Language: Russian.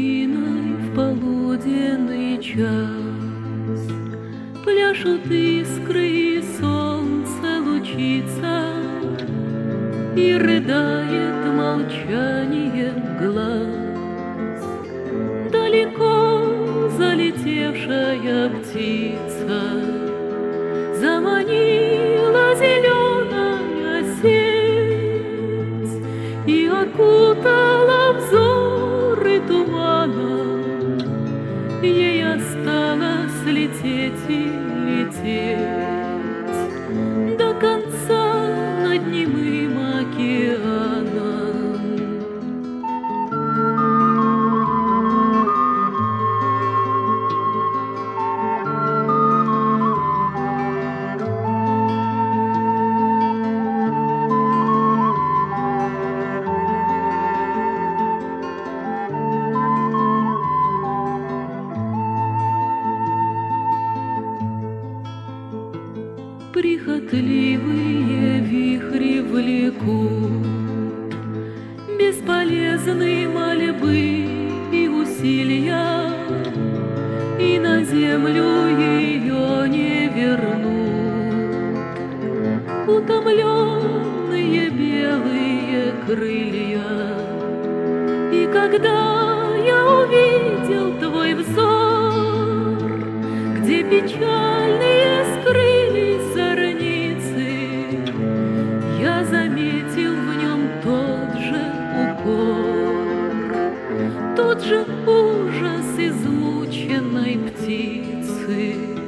дубиной в полуденный час пляшут искры, и солнце лучится, и рыдает молчание глаз. Далеко залетевшая птица заманила зеленая сеть и окутала взоры туманом. Ей осталось лететь и лететь до конца над немым океаном. Прихотливые вихри влекут бесполезные мольбы и усилия, и на землю ее не вернут утомленные белые крылья. И когда я увидел твой взор, где печальные скрылись зорницы, я заметил в нем тот же укор, тот же ужас измученной птицы.